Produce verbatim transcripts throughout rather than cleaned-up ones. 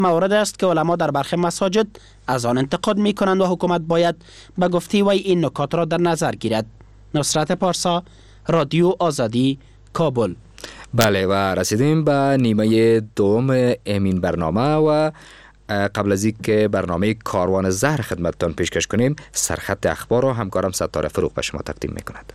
مورد است که علما در برخی مساجد از آن انتقاد می کنند و حکومت باید به گفته وی این نکات را در نظر گیرد. نصرت پارسا، رادیو آزادی، کابل. بله و رسیدیم به نیمه دوم امین برنامه و قبل از اینکه برنامه کاروان زهر خدمتتان پیشکش کنیم، سرخط اخبار را همکارم ستاره فروغ به شما تقدیم میکند.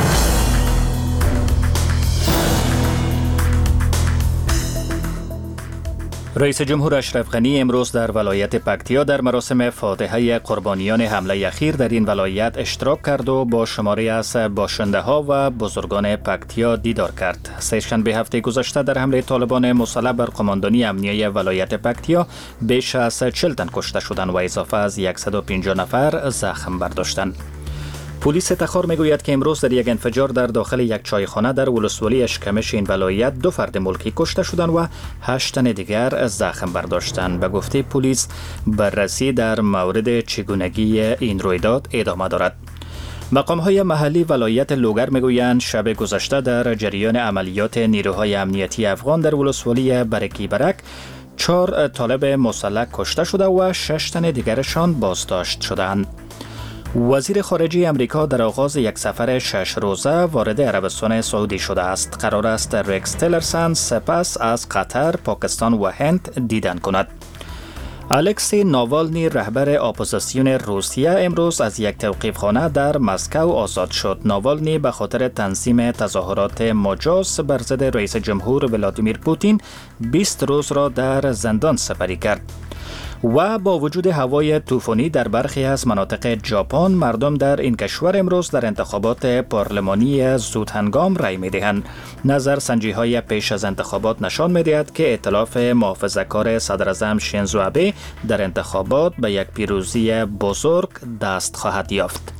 رئیس جمهور اشرف غنی امروز در ولایت پکتیا در مراسم فاتحه قربانیان حمله اخیر در این ولایت اشتراک کرد و با شماری از باشنده ها و بزرگان پکتیا دیدار کرد. سه‌شنبه هفته گذشته در حمله طالبان مسلح بر قماندانی امنیه ولایت پکتیا بیش از چهل تن کشته شدند و اضافه از صد و پنجاه نفر زخم برداشتند. پلیس تخار میگوید که امروز در یک انفجار در داخل یک چایخانه در ولسوالی اشکمش این ولایت دو فرد ملکی کشته شدند و هشت تن دیگر زخم برداشتند. به گفته پلیس بررسی در مورد چگونگی این رویداد ادامه دارد. مقام‌های محلی ولایت لوگر میگویند شب گذشته در جریان عملیات نیروهای امنیتی افغان در ولسوالی برکی برک چهار طالب مسلح کشته شده و شش تن دیگرشان بازداشت شدند. وزیر خارجه امریکا در آغاز یک سفر شش روزه وارد عربستان سعودی شده است. قرار است رکس تیلرسن سپس از قطر، پاکستان و هند دیدن کند. الکسی ناوالنی رهبر اپوزیسیون روسیه امروز از یک توقیفخانه در مسکو آزاد شد. ناوالنی به خاطر تنظیم تظاهرات مجاز بر ضد رئیس جمهور ولادیمیر پوتین بیست روز را در زندان سپری کرد. و با وجود هوای طوفانی در برخی از مناطق ژاپن، مردم در این کشور امروز در انتخابات پارلمانی زودهنگام رای می‌دهند. نظرسنجی‌های پیش از انتخابات نشان می‌دهد که ائتلاف محافظه‌کار صدراعظم شینزو آبه در انتخابات به یک پیروزی بزرگ دست خواهد یافت.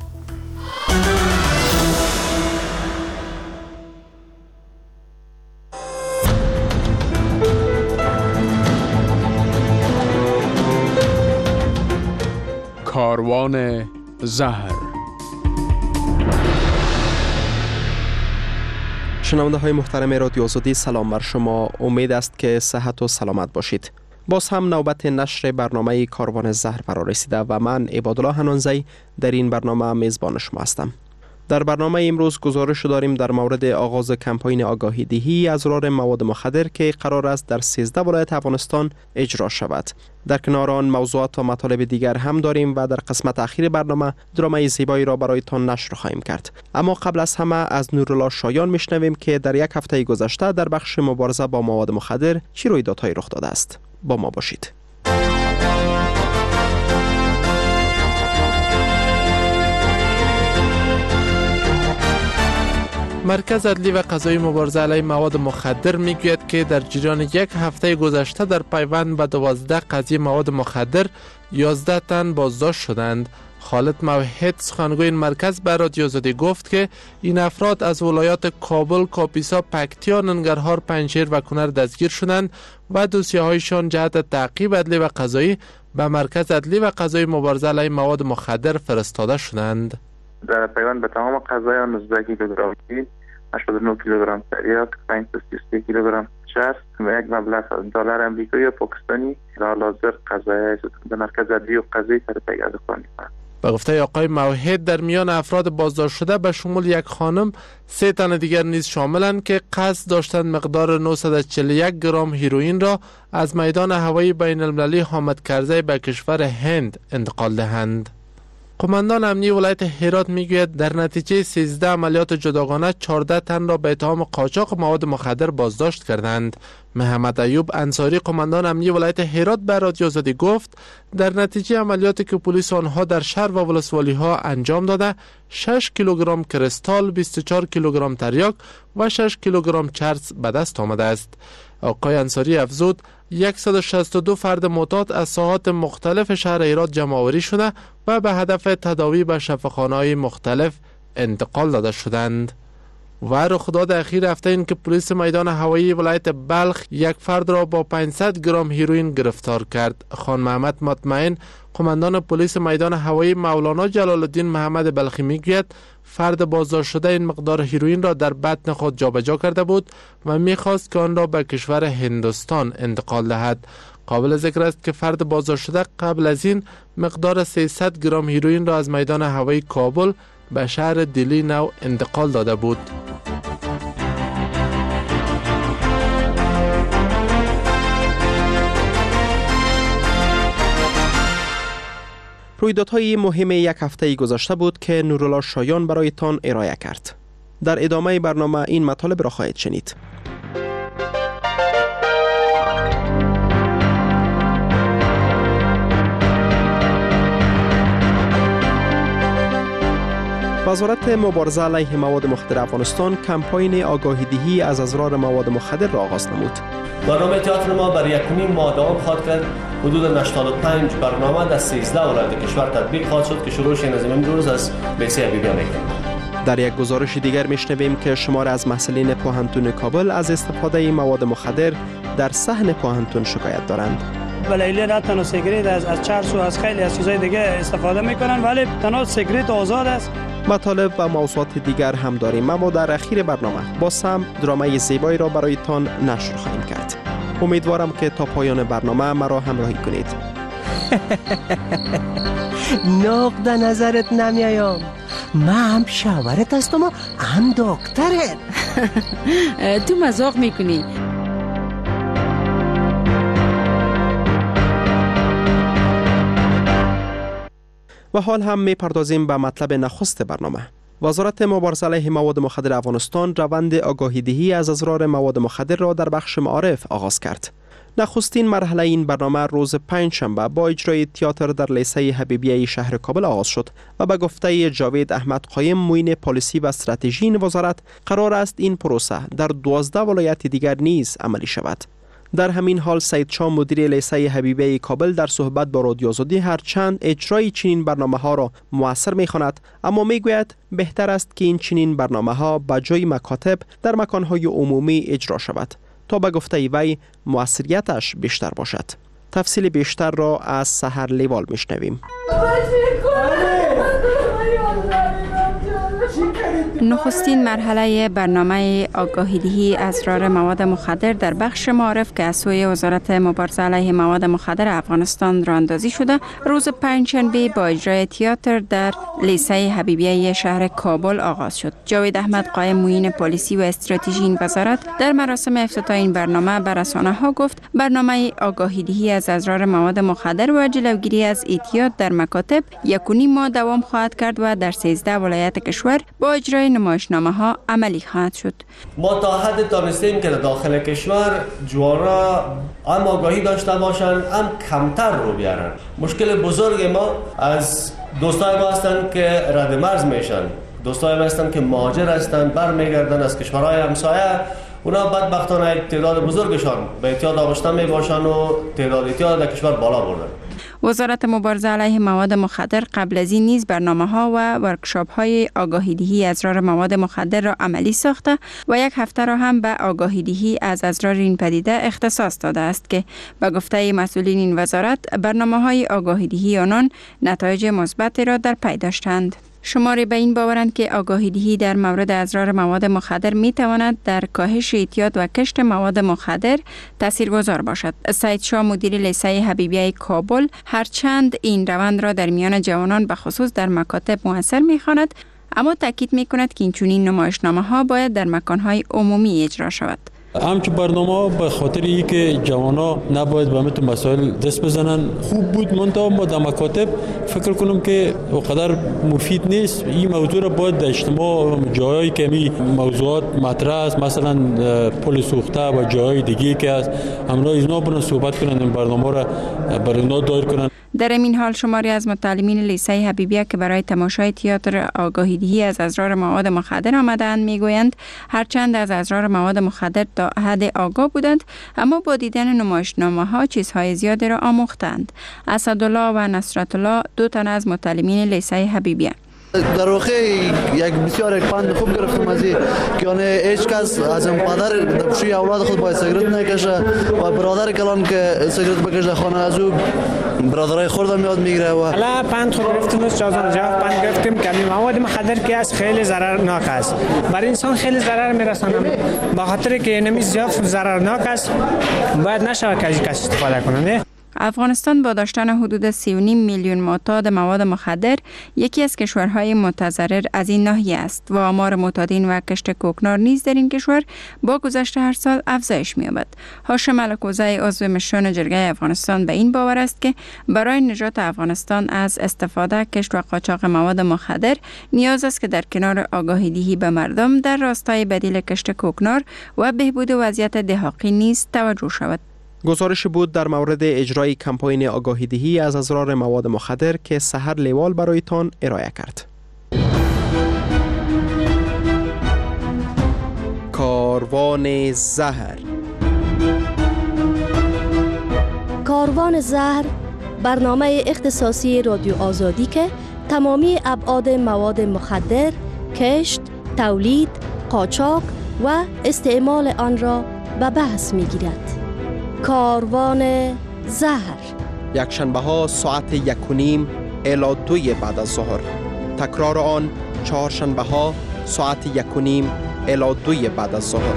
کاروان زهر. شنونده های محترم رادیو آزادی، سلام بر شما. امید است که صحت و سلامت باشید. باز هم نوبت نشر برنامه کاروان زهر فرا رسیده و من عبادالله حنانزی در این برنامه میزبان شما هستم. در برنامه امروز گزارش داریم در مورد آغاز کمپاین آگاهی دهی از اضرار مواد مخدر که قرار است در سیزده ولایت افغانستان اجرا شود. در کنار آن موضوعات و مطالب دیگر هم داریم و در قسمت اخیر برنامه درامای زیبایی را برایتان نشر خواهیم کرد. اما قبل از همه از نورالله شایان میشنویم که در یک هفته گذشته در بخش مبارزه با مواد مخدر چه رویدادهایی رخ داده است. با ما باشید. مرکز عدلی و قضایی مبارزه علیه مواد مخدر میگوید که در جریان یک هفته گذشته در پیوند به دوازده قضیه مواد مخدر یازده تن بازداشت شدند. خالد موحد سخنگوی این مرکز به رادیو آزادی گفت که این افراد از ولایات کابل، کاپیسا، پکتیا، ننگرهار، پنجشیر و کنر دستگیر شدند و دوسیه هایشان جهت تعقیب عدلی و قضایی به مرکز عدلی و قضایی مبارزه علیه مواد مخدر فرستاده شدند. در پیوند به تمام قضایای نوزده کیلوگرم وید، هشتاد و نه کیلوگرم تریاک، پانصد و سی و سه کیلوگرم چرس و یک مبلغ دلار امریکایی یا پاکستانی در حال حاضر قضایای در مرکز عدلی و قضایی تحت پیگرد خود می‌کنند. به گفته آقای موحد در میان افراد بازداشت شده به شمول یک خانم، سه تن دیگر نیز شاملند که قصد داشتند مقدار نهصد و چهل و یک گرم هیروئین را از میدان هوایی بین المللی حامد کرزی به کشور هند انتقال دهند. قماندان امنیه ولایت هرات میگوید در نتیجه سیزده عملیات جداگانه چهارده تن را به اتهام قاچاق مواد مخدر بازداشت کردند. محمد ایوب انصاری قماندان امنیه ولایت هرات به رادیو آزادی گفت در نتیجه عملیاتی که پلیس آنها در شهر و ولسوالی ها انجام داده شش کیلوگرم کریستال، بیست و چهار کیلوگرم تریاک و شش کیلوگرم چرس به دست آمده است. آقای انصاری افزود صد و شصت و دو فرد معتاد از ساحات مختلف شهر هرات جمع آوری شده و به هدف تداوی به شفاخانه‌های مختلف انتقال داده شدند. و رخداد اخیر هفته این که پلیس میدان هوایی ولایت بلخ یک فرد را با پانصد گرم هیروئین گرفتار کرد. خان محمد مطمئن قماندان پلیس میدان هوایی مولانا جلال الدین محمد بلخی میگوید فرد بازداشت شده این مقدار هیروئین را در بطن خود جابجا کرده بود و میخواست که آن را به کشور هندوستان انتقال دهد. قابل ذکر است که فرد بازداشت شده قبل از این مقدار سیصد گرم هیروئین را از میدان هوایی کابل به شهر دلی نو انتقال داده بود. رویدادهای مهم یک هفته گذشته بود که نورالله شایان برایتان ارائه کرد. در ادامه برنامه این مطالب را خواهید شنید. وزارت مبارزه علیه مواد مخدر افغانستان کمپاین آگاهی دهی از اضرار مواد مخدر را آغاز نمود. برنامه تئاتر ما برای یکمین ماه دوام خواهد کرد. حدود هشتاد و پنج برنامه در سیزده ولایت کشور تطبیق خواهد شد که شروعش این از امروز از لیسه حبیبیه میکنیم. در یک گزارش دیگر میشنویم که شمار از محصلین پوهنتون کابل از استفاده مواد مخدر در صحن پوهنتون شکایت دارند. ولی نه تنها سیگریت از از چرس و از خیلی از چیزای دیگه استفاده میکنن، ولی تنها سیگریت آزاد است. مطالب و موضوعات دیگر هم داریم، اما در اخیر برنامه با سم درامای زیبایی را برایتان نشر خواهیم کرد. امیدوارم که تا پایان برنامه مرا همراهی کنید. نقد نظرت نمیایم. من هم شاورت هستم و هم دکترت. تو مذاق میکنی. و حال هم میپردازیم به مطلب نخست برنامه. وزارت مبارزه علیه مواد مخدر افغانستان روند آگاهی‌دهی از اضرار مواد مخدر را در بخش معارف آغاز کرد. نخستین مرحله این برنامه روز پنجشنبه با اجرای تئاتر در لیسه حبیبیه شهر کابل آغاز شد و به گفته جاوید احمد قایم معین پالیسی و استراتژی این وزارت قرار است این پروسه در دوازده ولایت دیگر نیز عملی شود. در همین حال سید شاه مدیر لیسه حبیبیه کابل در صحبت با رادیو آزادی هرچند اجرای چنین برنامه ها را موثر می خواند، اما می گوید بهتر است که این چنین برنامه ها به جای مکاتب در مکان های عمومی اجرا شود تا به گفته وی موثریتش بیشتر باشد. تفصیل بیشتر را از سحر لیوال می شنویم. نخستین مرحله برنامه آگاهی‌دهی از اضرار مواد مخدر در بخش معارف که از سوی وزارت مبارزه علیه مواد مخدر افغانستان راه اندازی شده روز پنجشنبه با اجرای تئاتر در لیسه حبیبیه شهر کابل آغاز شد. جاوید احمد قایم معین پالیسی و استراتژی این وزارت در مراسم افتتاح این برنامه به رسانه‌ها گفت برنامه آگاهی‌دهی از اضرار مواد مخدر و جلوگیری از اعتیاد در مکاتب یک و نیم ماه دوام خواهد کرد و در سیزده ولایت کشور با اجرای نمایشنامه ها عملی خواهد شد. ما تا حد دانستیم که داخل کشور جوانان هم آگاهی داشته باشند هم کمتر رو بیارن. مشکل بزرگ ما از دوستای ما هستند که رد مرز میشن، دوستای ما هستند که مهاجر هستند برمیگردن از کشورهای همسایه. اونا بدبختانه تعداد بزرگشان به اعتیاد آغشته می باشند و تعداد اعتیاد در کشور بالا بردن. وزارت مبارزه علیه مواد مخدر قبل از این نیز برنامه‌ها و ورکشاپ‌های آگاهی‌دهی از اضرار مواد مخدر را عملی ساخته و یک هفته را هم به آگاهی‌دهی از اضرار این پدیده اختصاص داده است که به گفته مسئولین این وزارت برنامه‌های آگاهی‌دهی آنان نتایج مثبتی را در پی داشتند. شماری به این باورند که آگاهی‌دهی در مورد اضرار مواد مخدر می تواند در کاهش اعتیاد و کشت مواد مخدر تاثیرگذار باشد. سید شاه مدیر لیسه حبیبیه کابل هرچند این روند را در میان جوانان به خصوص در مکاتب موثر می خواند، اما تاکید می کند که این چنین نمایشنامه ها باید در مکان‌های عمومی اجرا شود. همچون برنامه به خاطر ای که جوانا نباید به همین مسائل دست بزنن خوب بود، منتها ما در مکاتب فکر کنم که اونقدر مفید نیست. این موضوع را باید در اجتماع جایی که می موضوعات مطرح است، مثلا پل سوخته و جای دیگه که است، همراه اینا برن صحبت کنن، این برنامه را برای اونا دایر کنن. در این حال شماری از متعلمین لیسه حبیبیه که برای تماشای تئاتر آگاهی‌دهی از اضرار مواد مخدر آمدند میگویند هرچند از اضرار مواد مخدر تا حد آگاه بودند، اما با دیدن نمایشنامه ها چیزهای زیادی را آموختند. اسدالله و نصرت الله دو تن از متعلمین لیسه حبیبیه. در واقع یک بسیار یک پند خوب گرفتم از این که آنه هیچ کس از این پدر دبشوی اولاد خود باید سیگرت نکشه و برادر کلان که سیگرت بکشه خانه از او برادرای خودم یاد میگیره و حالا پند خود گرفتیم از جازان جواب پند گرفتیم که این مواد مخدر که از خیلی ضررناک است، برای انسان خیلی ضرر میرسونه. با خاطر که نمی زیاد ضررناک است باید نشود که از کس استفاده کنند. افغانستان با داشتن حدود سی و نیم میلیون معتاد مواد مخدر یکی از کشورهای متضرر از این ناحیه است و آمار معتادین و کشت کوکنار نیز در این کشور با گذشت هر سال افزایش می‌یابد. هاشم الکوزی عضو مشران جرگه افغانستان به این باور است که برای نجات افغانستان از استفاده، کشت و قاچاق مواد مخدر نیاز است که در کنار آگاهی دهی به مردم در راستای بدیل کشت کوکنار و بهبود وضعیت دهاقی نیز توجه شود. گزارش بود در مورد اجرای کمپاین آگاهی دهی از اضرار مواد مخدر که سحر لیوال برایتان ارائه کرد. کاروان زهر. کاروان زهر برنامه اختصاصی رادیو آزادی که تمامی ابعاد مواد مخدر، کشت، تولید، قاچاق و استعمال آن را به بحث می‌گیرد. کاروان زهر یک شنبه ها ساعت یک و نیم الی دوی بعد از ظهر. تکرار آن چهار شنبه ها ساعت یک و نیم الی دوی بعد از ظهر.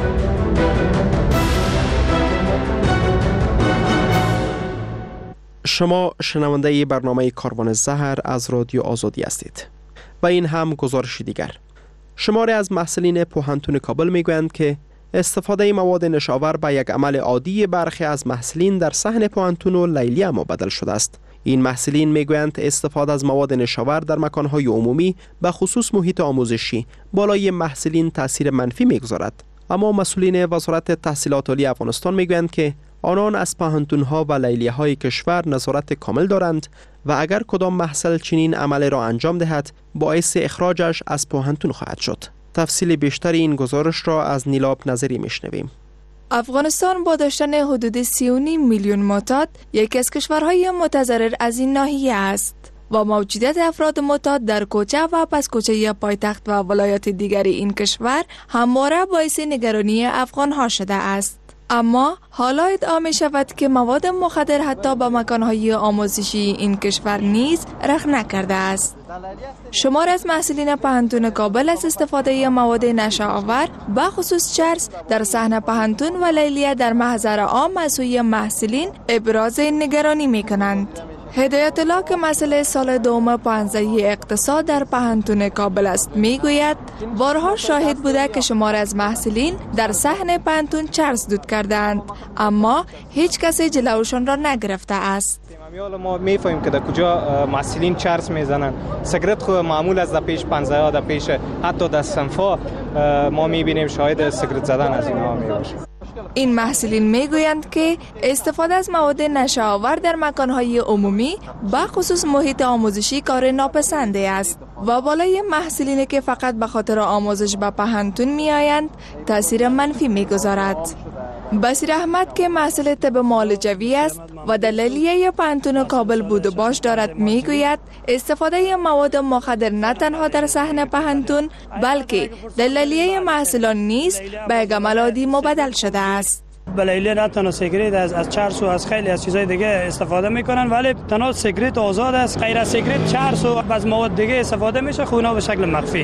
شما شنونده برنامه کاروان زهر از رادیو آزادی هستید. و این هم گزارش دیگر. شماری از محصلین پوهنتون کابل میگویند که استفاده مواد نشاور به یک عمل عادی برخی از محصلین در صحن پوهنتون و لیلیه مبدل شده است. این محصلین میگویند استفاده از مواد نشاور در مکانهای عمومی به خصوص محیط آموزشی بالای محصلین تاثیر منفی میگذارد. اما مسئولین وزارت تحصیلات عالی افغانستان میگویند که آنان از پوهنتون‌ها و لیلیه های کشور نظارت کامل دارند و اگر کدام محصل چنین عمل را انجام دهد باعث اخراجش از پوهنتون خواهد شد. تفصیل بیشتر این گزارش را از نیلاب نظری میشنویم. افغانستان با داشتن حدود سی و نیم میلیون معتاد یکی از کشورهای متضرر از این ناحیه است و موجودیت افراد معتاد در کوچه و پس کوچه پایتخت و ولایات دیگری این کشور همواره باعث نگرانی افغانها شده است. اما حالا ادعا می شود که مواد مخدر حتی به مکانهای آموزشی این کشور نیز رخ نکرده است. شمار از محصلین پوهنتون کابل از استفاده مواد نشه‌آور به خصوص چرس در صحن پوهنتون و لیلیه در محضر عام از سوی محصلین ابراز نگرانی می کنند. هدایت الله که مسئله سال دوم پانزدهی اقتصاد در پوهنتون کابل است میگوید بارها شاهد بوده که شمار از محصلین در صحن پوهنتون چرس دود کردند اما هیچ کسی جلوشان را نگرفته است. ما میفهمیم که در کجا محصلین چرس میزنن. سیگرت خود معمول از در پیش پانزده در پیش حتی در صنفا ما میبینیم شاهد سیگرت زدن از اینها میباشیم. این محصلین میگویند که استفاده از مواد نشه‌آور در مکانهای عمومی به خصوص محیط آموزشی کار ناپسنده است و بالای محصلینی که فقط به خاطر آموزش به پوهنتون میآیند تاثیر منفی میگذارد. بصیر احمد که محصل طب معالجوی است و در لیلیه پوهنتون کابل بود و باش دارد میگوید استفاده مواد مخدر نه تنها در صحن پوهنتون بلکه در لیلیه محصلان نیز به یک عمل عادی مبدل شده است. لیلیه نه تنها سیگریت از از چرس و از خیلی از چیزهای دیگه استفاده میکنن ولی تنها سیگریت آزاد است. غیر از سیگریت چرس و از مواد دیگه استفاده میشه خونا به شکل مخفی.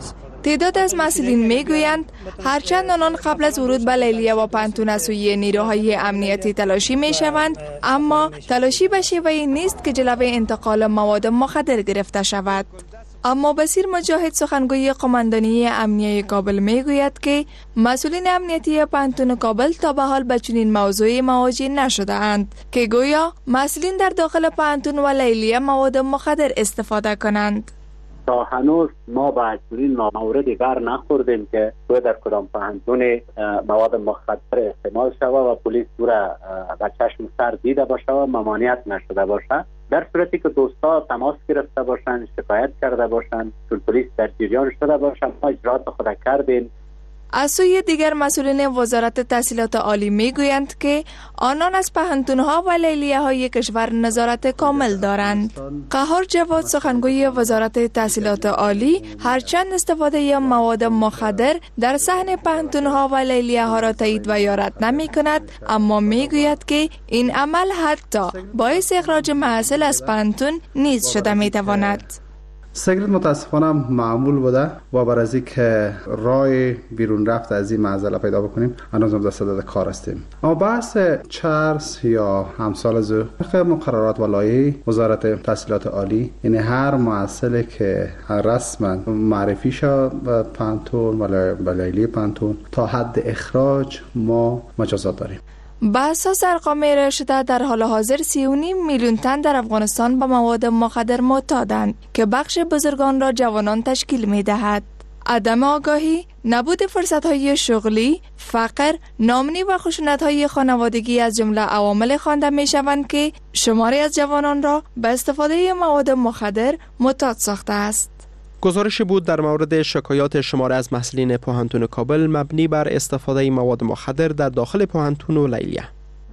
تعداد از مسئولین میگویند هرچند آنان قبل از ورود به لیلیه و پوهنتون از سوی نیروهای امنیتی تلاشی میشوند اما تلاشی به شیوهی نیست که جلوی انتقال مواد مخدر گرفته شود. اما بصیر مجاهد سخنگوی قماندانی امنیه کابل میگوید که مسئولین امنیتی پوهنتون کابل تا به حال به چنین موضوعی مواجه نشده اند که گویا مسئولین در داخل پوهنتون و لیلیه مواد مخدر استفاده کنند. تا هنوز ما به چنین موردی بر نخوردیم که تو در کدام پوهنتون مواد مخدر استعمال شود و پلیس او را به چشم سر دیده باشه و ممانعت نشده باشه. در صورتی که دوستا تماس گرفته باشند، شکایت کرده باشند، چون پلیس در جریان شده باشند، ما اجرات خود کردیم. از سوی دیگر مسئولین وزارت تحصیلات عالی می گویند که آنان از پهنتونها و لیلیه های کشور نظارت کامل دارند. قهار جواد سخنگوی وزارت تحصیلات عالی هرچند استفاده مواد مخدر در صحن پهنتونها و لیلیه ها را تایید و یارت نمی کند، اما می گوید که این عمل حتی باعث اخراج محصل از پهنتون نیز شده می تواند. سیگرت متاسفانه معمول بوده و بر از اینکه راه بیرون رفت از این معضله پیدا بکنیم هنوز هم در صدد کار هستیم. اما بحث چرس یا امثال از مقررات و لایحه وزارت تحصیلات عالی، یعنی هر محصل که رسما معرفی شد پانتون و لیلی پانتون تا حد اخراج ما مجازات داریم. به اساس ارقام ارائه شده در حال حاضر سی و نیم میلیون تن در افغانستان به مواد مخدر معتادند که بخش بزرگان را جوانان تشکیل می دهد. عدم آگاهی، نبود فرصت‌های شغلی، فقر، ناامنی و خشونت‌های خانوادگی از جمله عوامل خوانده می‌شوند که شماری از جوانان را به استفاده مواد مخدر معتاد ساخته است. گزارش بود در مورد شکایات شماره از محصلین پوهنتون کابل مبنی بر استفاده مواد مخدر در داخل پوهنتون و لیلیه.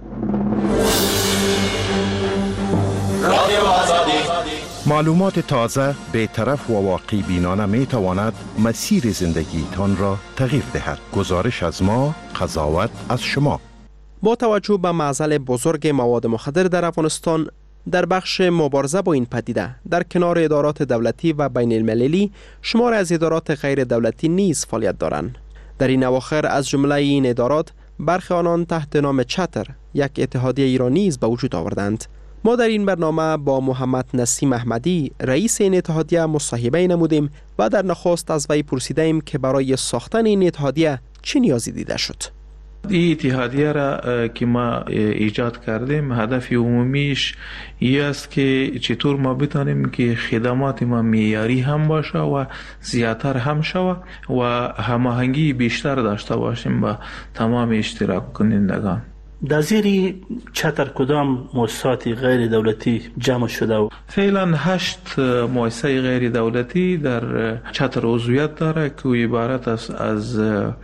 معلومات تازه، بی‌طرف و واقعی بینانه می تواند مسیر زندگی تان را تغییر دهد. گزارش از ما، قضاوت از شما. با توجه به معضل بزرگ مواد مخدر در افغانستان، در بخش مبارزه با این پدیده در کنار ادارات دولتی و بین المللی شمار از ادارات غیر دولتی نیز فعالیت دارند. در این اواخر از جمله این ادارات برخی آنان تحت نام چتر، یک اتحادیه ایرانی نیز به وجود آوردند. ما در این برنامه با محمد نسیم احمدی رئیس این اتحادیه مصاحبه نمودیم و در نخست از وی پرسیدیم که برای ساختن این اتحادیه چه نیازی دیده شد. این اتحادیه را که ما ایجاد کردیم هدف عمومیش این است که چطور ما بتانیم که خدمات ما معیاری هم باشه و زیادتر هم شوه و هماهنگی بیشتر داشته باشیم با تمام اشتراک کنندگان. در زیر چتر کدام مؤسسات غیر دولتی جمع شده؟ و فعلا هشت مؤسسه غیر دولتی در چتر عضویت داره که عبارت است از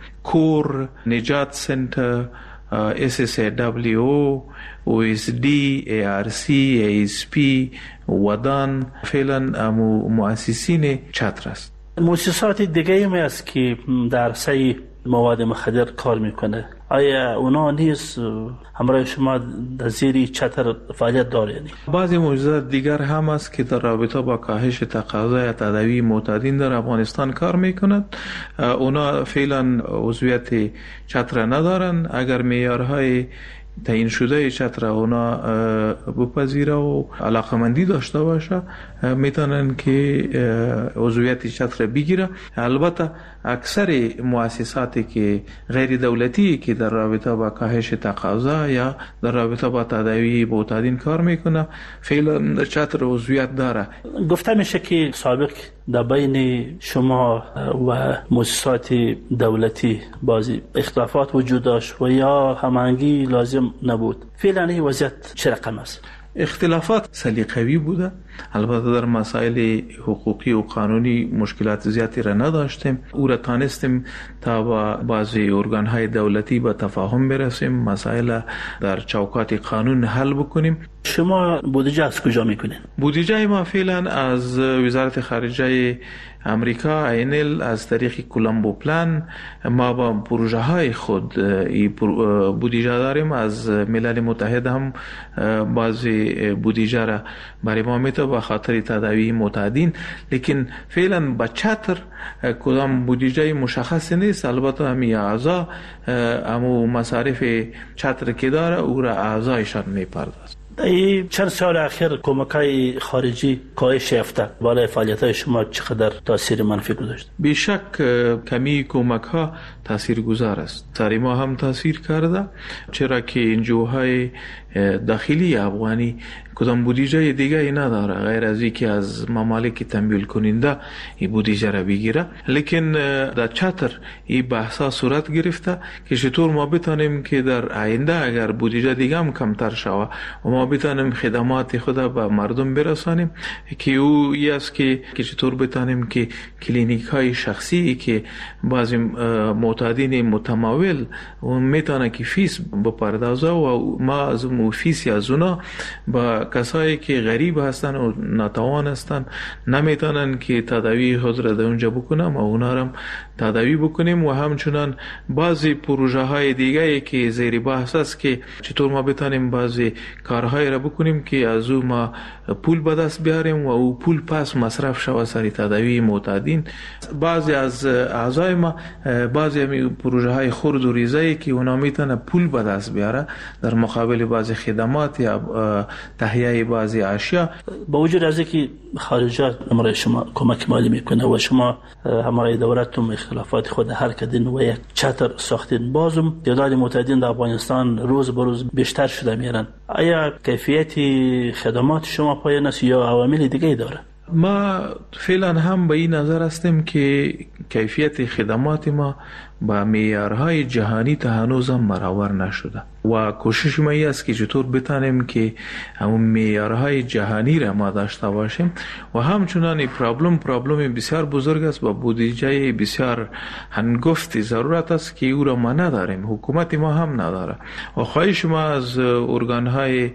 کور، نجات سنتر، اس اس دبلیو، او اس دی، ای آر سی، ای اس پی، ودان، فعلا مؤسسین چتر است. مؤسسات دیگه هم است که در سعی مواد مخدر کار میکنه، آیا اونا نیز همراه شما در زیر چتر فعالیت داره؟ بعضی موجودات دیگر هم است که در رابطه با کاهش تقاضای تداوی معتادین در افغانستان کار میکنند. اونا فعلا عضویت چتر ندارن. اگر معیارهای تعیین شده چتر اونا بپذیره و علاقمندی داشته باشه میتونن که عضویت چتر بگیره. البته اکثر مؤسساتی که غیر دولتی که در رابطه با کاهش تقاضا یا در رابطه با تداوی معتادین کار میکنه فعلا چتر عضویت داره. گفته میشه که سابق در بین شما و مؤسسات دولتی بعضی اختلافات وجود داشت و یا هماهنگی لازم نبود. فعلا این وضعیت چه رقم است؟ اختلافات سلیقه‌ای بوده. البته در مسائل حقوقی و قانونی مشکلات زیادی را نداشتیم. او را تانستیم تا با بعضی ارگان‌های دولتی به تفاهم برسیم، مسائل در چوکات قانون حل بکنیم. شما بودجه از کجا میکنین؟ بودجه ما فعلا از وزارت خارجه امریکا اینل از طریق کولمبو پلان ما با پروژه های خود بودجه داریم. از ملل متحد هم بعضی بودجه را برای ما میده به خاطر تداوی معتادین، لیکن فعلا با چتر کدام بودجه مشخص نیست. البته همی اعضا امو مصارف چتر که داره او را اعضایشان میپردازد. ای چند سال اخیر کمک‌های خارجی کاهش یافته، بالای فعالیت‌های شما چقدر تاثیر منفی گذاشت؟ بیشک کمی کمک‌ها تاثیرگذار است. سر ما هم تاثیر کرده، چرا که انجوهای داخلی افغانی کدام بودجه دیگه ای نداره غیر از اینکه از ممالک تمویل کننده این بودجه را بگیره. لیکن در چتر این بحثا صورت گرفته که چطور ما بتانیم که در آینده اگر بودجه دیگه هم کمتر شوه و ما بتانیم خدمات خود به مردم برسانیم، که او ای است که چطور بتانیم که کلینیک های شخصی که بعضی معتادین متمول اون میتونه که فیس بپردازه و ما از اون فیس از اونا با کسایی که غریب هستن و ناتوان هستن نمیتونن که تداوی خود را در اونجا بکنم و اونا را تداوی بکنیم. و همچنان بعضی پروژه های دیگه که زیر بحث است که چطور ما بتانیم بعضی کارهای را بکنیم که از او ما پول به دست بیاریم و او پول پس مصرف شود سر تداوی معتادین. بعضی از اعضای ما بعضی از پروژه های خرد و ریزه که اونا میتونه پول به دست بیاره در مقابل بعضی خدمات یا تهیه بعضی اشیا. با وجود از اینکه خارجه امرای شما کمک مالی میکنه و شما همراه دولتتون اختلافات خود حل کردین و یک چتر ساختین، بازم تعداد معتادین در افغانستان روز به روز بیشتر شده میرن. آیا کیفیت خدمات شما پایین است یا عوامل دیگه داره؟ ما فعلا هم به این نظر هستیم که کیفیت خدمات ما با معیارهای جهانی تا هنوز هم برابر نشده و کوشش ما است که چطور بتانیم که همون معیارهای جهانی را ما داشته باشیم. و همچنان پرابلم پرابلم بسیار بزرگ است و بودجه بسیار هنگفتی ضرورت است که او را ما نداریم، حکومت ما هم نداره. و خواهش ما از ارگانهای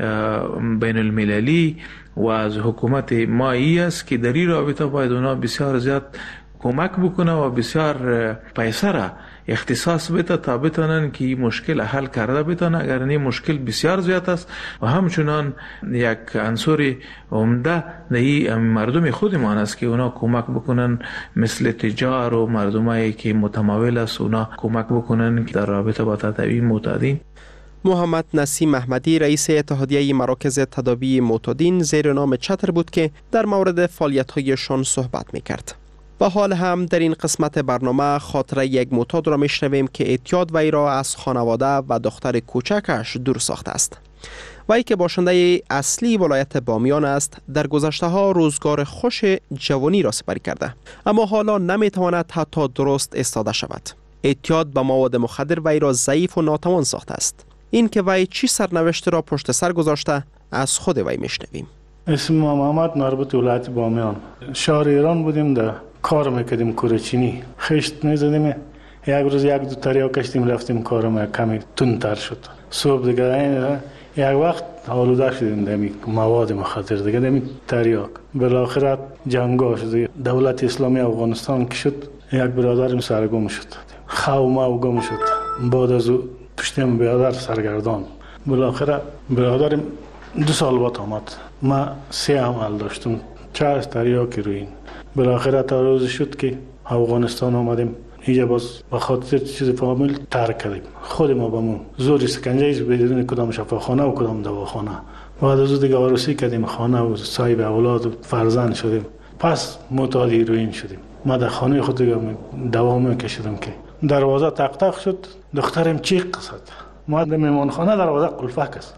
بین المللی و از حکومت ما ای است که در این رابطه باید اونا بسیار زیاد کمک بکنه و بسیار پیسه را اختصاص بده تا بتونن که این مشکل حل کرده بتونه، اگر این مشکل بسیار زیاد است. و همچنان یک عنصر عمده در مردم خودمان است که اونا کمک بکنن، مثل تجار و مردمایی که متمول است اونا کمک بکنن در رابطه با تداوی معتادین. محمد نسیم احمدی رئیس اتحادیه مراکز تداوی معتادین زیر نام چتر بود که در مورد فعالیت‌هایشان صحبت می‌کرد. و حال هم در این قسمت برنامه خاطره یک معتاد را میشنویم که اعتیاد وی را از خانواده و دختر کوچکش دور ساخته است. وی که باشنده اصلی ولایت بامیان است، در گذشته ها روزگار خوش جوانی را سپری کرده، اما حالا نمیتواند حتی درست ایستاده شود. اعتیاد به مواد مخدر وی را ضعیف و ناتوان ساخته است. این که وی چی سرنوشت را پشت سر گذاشته از خود وی میشنویم. اسم ما محمد، مربوط ولایت بامیان. شهر ایران بودیم، در کار میکردیم کورچینی، خشت میزدیم. یک روز یک دو تریا کشتیم رفتیم کارم کمی تندتر شد. صبح دیگه یک وقت آلوده شدیم دمی مواد مخدر دیگه دمی تریاک. بالاخره جنگا شد. دولت اسلامی افغانستان که شد، یک برادرم سرگم شد. خواه ما گم شد. بعد از او پشتیم برادر سرگردان. بالاخره برادرم دو سال بعد آمد. ما سه عمل داشتم، چهار تریاک روین. بالاخره تا روز شد که افغانستان آمدیم. اینجا باز به خاطر چیز فامیل ترک کردیم. خود ما بمون زور اسکنجه ایست بدون کدام شفاخانه و کدام دواخانه. بعد از دیگه عروسی کردیم، خانه و صاحب اولاد و فرزند شدیم. پس معتاد هیروئین شدیم. ما در خانه خود دیگه دوام میکشیدم که دروازه تق تق شد، دخترم چیق زد. ما در میمانخانه دروازه قلفک است.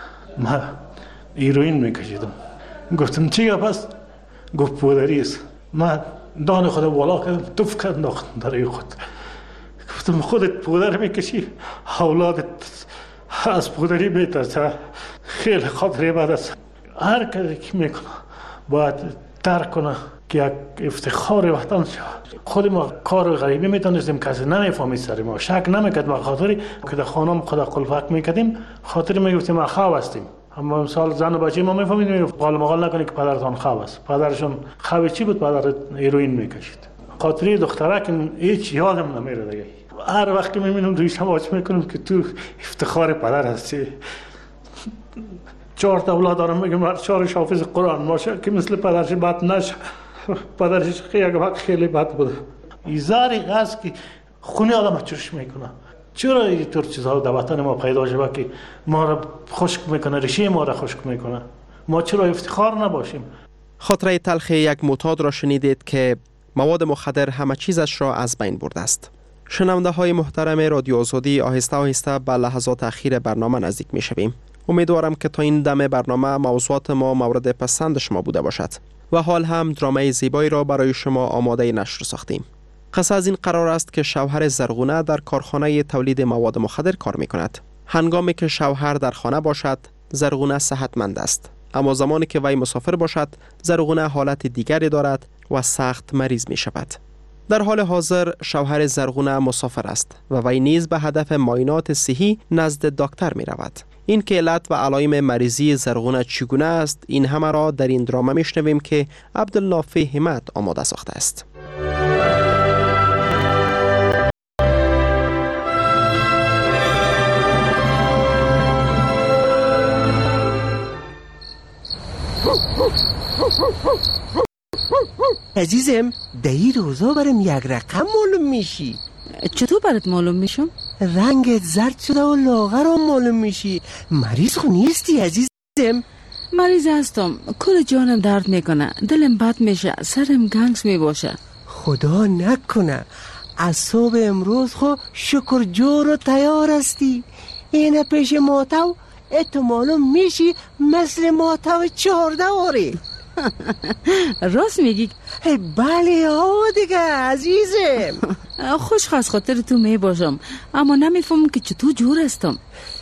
ما هیروئین میکشیدم. گفتم چی گپ است؟ گفت پودری است. ما دان خود بالا کردم، توف کردم در خود. گفتم خودت پودر میکشی، اولادت از پودری میترسه. خیلی خاطری بد است. هر کسی که میکنه باید ترک کنه که یک افتخار وطن شود. خود ما کار غریبی میتونستیم، کسی نمیفهمید سر ما، شک نمیکرد. ما خاطری که در خانم خود قلفک میکردیم، خاطری میگفتیم ما خواب هستیم. اما مثال زن و بچه ما میفهمیدیم قال مقال نکنید که پدرتان خواب است. پدرشون خواب چی بود؟ پدر هیروئین میکشید. خاطری دختره که هیچ یادم نمیره دیگه. هر وقت که میبینم روی شماچ میکنم که تو افتخار پدر هستی. چهار تا اولاد دارم، میگم هر چهارش حافظ قرآن باشه که مثل پدرش بد نشه. پدرش یک وقت خیلی بد بود. ایزاری هست که خونی آدم چرش میکنه. چرا اینطور چیزها در وطن ما پیدا شده که ما را خشک میکنه، ریشه ما را خشک میکنه؟ ما چرا افتخار نباشیم؟ خاطره تلخ یک معتاد را شنیدید که مواد مخدر همه چیزش را از بین برده است. شنونده های محترم رادیو آزادی، آهسته آهسته به لحظات اخیر برنامه نزدیک می شویم. امیدوارم که تا این دم برنامه موضوعات ما مورد پسند شما بوده باشد و حال هم درامای زیبایی را برای شما آماده نشر ساختیم. قصه از این قرار است که شوهر زرغونه در کارخانه تولید مواد مخدر کار می کند. هنگامی که شوهر در خانه باشد، زرغونه صحتمند است. اما زمانی که وی مسافر باشد، زرغونه حالت دیگری دارد و سخت مریض می شود. در حال حاضر شوهر زرغونه مسافر است و وی نیز به هدف معاینات صحی نزد دکتر می رود. این که علت و علائم مریضی زرغونه چگونه است، این همه را در این درامه می شنویم که عبدالنافع همت آماده ساخته است. عزیزم در این روزا برم یک رقم معلوم میشی. چطور برات معلوم میشم؟ رنگت زرد شده و لاغرم معلوم میشی. مریض خو نیستی عزیزم؟ مریض هستم، کل جانم درد میکنه، دلم بد میشه، سرم گنگس میباشه. خدا نکنه از صبح امروز خو شکر جور و تیار هستی. اینه پیش ماتو اتو معلوم میشی مثل ماتو چهارده آره. راست میگی؟ بله ها دیگه عزیزم. خوش از خاطر تو می باشم، اما نمیفهمم که چطور جور هستم.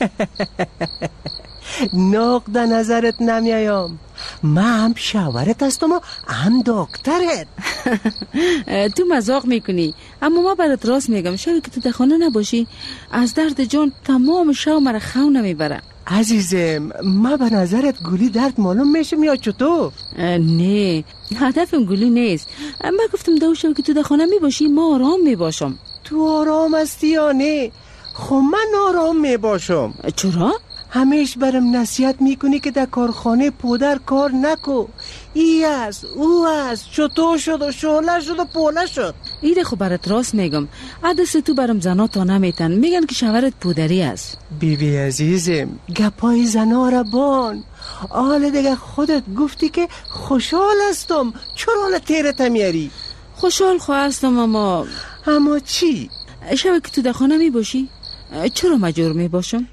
نقد نظرت نمیایم. من هم شوهرت هستم و هم دکترت. تو مزاق میکنی، اما ما برات راست میگم. شبی که تو در خانه نباشی از درد جان تمام شب مرا خو نمیبره. عزیزم ما به نظرت گولی درد معلوم میشم یا چطور؟ نه هدفم گولی نیست. من گفتم دو شب که تو در خانه میباشی ما آرام میباشم. تو آرام هستی یا نه؟ خب من آرام میباشم. چرا؟ همیش برم نصیحت میکنی که در کارخانه پودر کار نکو. ای است او است چطور شد و شعله شد و پوله شد. ایده خب برات راست میگم. عدس تو برم زنا تا نمیتن، میگن که شوهرت پودری است. بی بی عزیزم گپای زنا را بان. حالا دیگه خودت گفتی که خوشحال هستم، چرا حالا تیرت میاری؟ خوشحال خو هستم اما اما چی؟ شب که تو در خانه میباشی چرا مجبور میباشم؟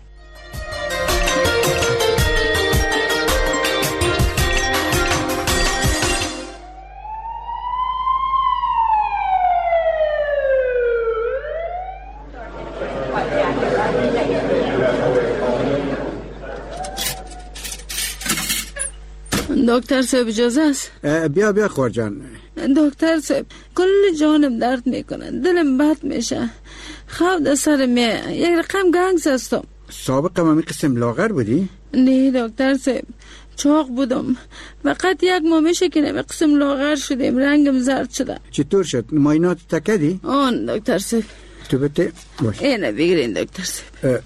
دکتر صاحب اجازه است؟ بیا بیا خور جان. دکتر صاحب کل جانم درد میکنه، دلم بد میشه، خواب در سر میه، یک رقم گنگس هستم. سابقا ما می قسم لاغر بودی؟ نه دکتر صاحب چاق بودم، فقط یک ماه میشه که نمی قسم لاغر شدیم، رنگم زرد شده. چطور شد؟ معاینات تکدی؟ آن دکتر صاحب. تو بته باش. اینه بگیرین دکتر صاحب.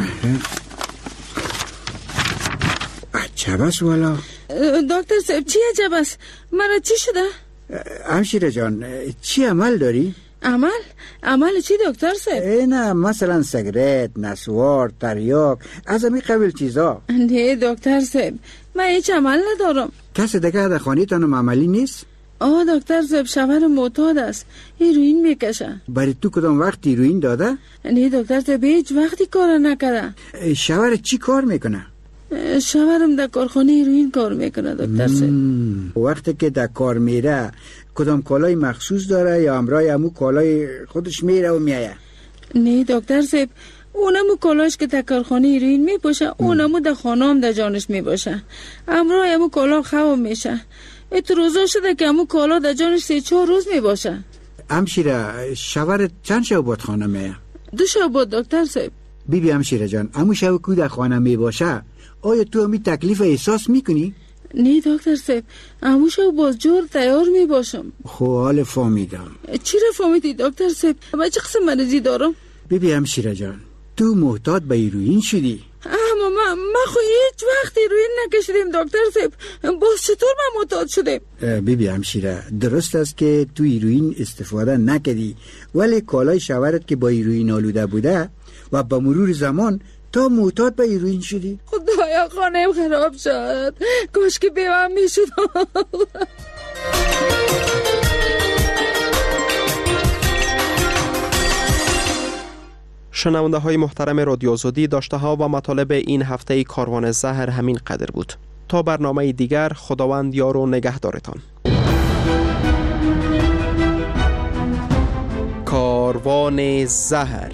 عجب است والا. دکتر صاحب چی عجب است؟ مرا چی شده؟ همشیره جان چی عمل داری؟ عمل؟ عمل چی دکتر صاحب؟ نه مثلا سیگرت، نسوار، تریاک، از همین قبیل چیزا. نه دکتر صاحب من هیچ عمل ندارم. کسی دیگه در خانه تانم عملی نیست؟ آه دکتر صاحب شوهر معتاد است، هیروئین میکشه. برای تو کدام وقت هیروئین داده؟ نه دکتر صاحب هیچ وقتی کار نکرده. شوهر چی کار میکنه؟ شوهرم در کارخانه هیروئین کار میکنه دکتر صاحب. وقتی که در کار میره کدام کالای مخصوص داره یا همراه همو کالای خودش میره و میایه؟ نه دکتر صاحب اونمو کالاش که در کارخانه هیروئین میپوشه اونمو در خانه هم در جانش میباشه، همراه همو کالا خواب میشه. ات روزا شده که همو کالا در جانش سه چهار روز میباشه. همشیره شوهر چند شب بود خانه میه؟ دو شب بود دکتر صاحب. بی بی همشیره جان همو شب که در خانه میباشه آیا تو همی تکلیف احساس میکنی؟ نه دکتر صاحب همو شب باز جور تیار میباشم. خب حال فهمیدم. چی را فهمیدی دکتر صاحب؟ من چه قسم مریضی دارم؟ بی بی همشیره جان تو محتاط به هیروئین شدی؟ اما من ما خو هیچ وقت هیروئین نکشیدیم دکتر صاحب، باز چطور من معتاد شدیم؟ بی بی همشیره درست است که تو هیروئین استفاده نکردی، ولی کالای شوهرت که با هیروئین آلوده بوده و با مرور زمان تا معتاد به هیروئین شدی. خدایا خانه‌ام خراب شد، کاش که بیوام میشد. شنونده های محترم رادیو آزادی، داشته ها و مطالب این هفته کاروان زهر همین قدر بود. تا برنامه دیگر، خداوند یار و نگهدارتان. کاروان زهر.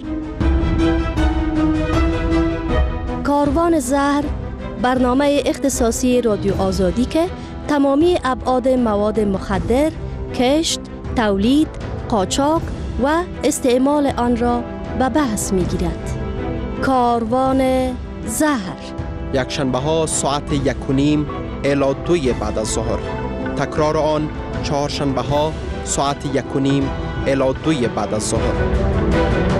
کاروان زهر برنامه اختصاصی رادیو آزادی که تمامی ابعاد مواد مخدر، کشت، تولید، قاچاق و استعمال آن را به بحث می گیرد. کاروان زهر یک شنبه ها ساعت یک و نیم الی دوی بعد از ظهر. تکرار آن چهار شنبه ها ساعت یک و نیم الی دوی بعد از ظهر.